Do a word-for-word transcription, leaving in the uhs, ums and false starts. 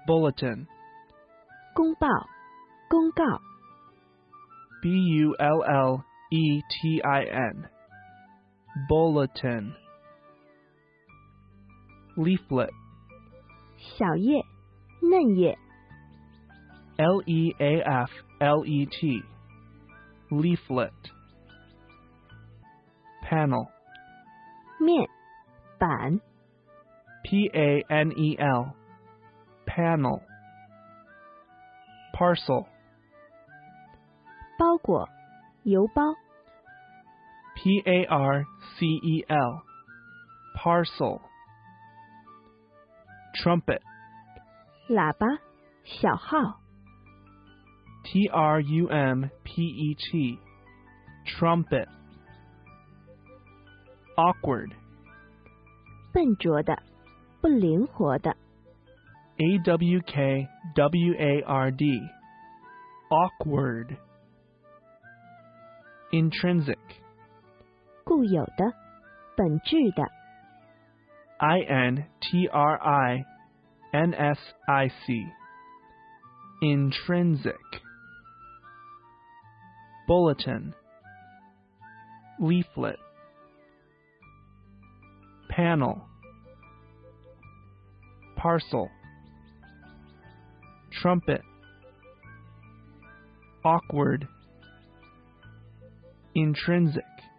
bulletin, 公报、公告、 B U L L E T I N, bulletin. Leaflet, 小叶、嫩叶、 L E A F L E T, leaflet. Panel, 面、板、 P A N E L, panel. Parcel, 包裹、邮包、 P A R C E L, parcel. Trumpet, 喇叭、小号、 T R U M P E T, trumpet. Awkward, 笨拙的、不灵活的、 A W K W A R D, awkward. Intrinsic, 固有的、本质的、 I N T R I N S I C, intrinsic. Bulletin, leaflet. Panel, parcel. Trumpet, awkward. Intrinsic.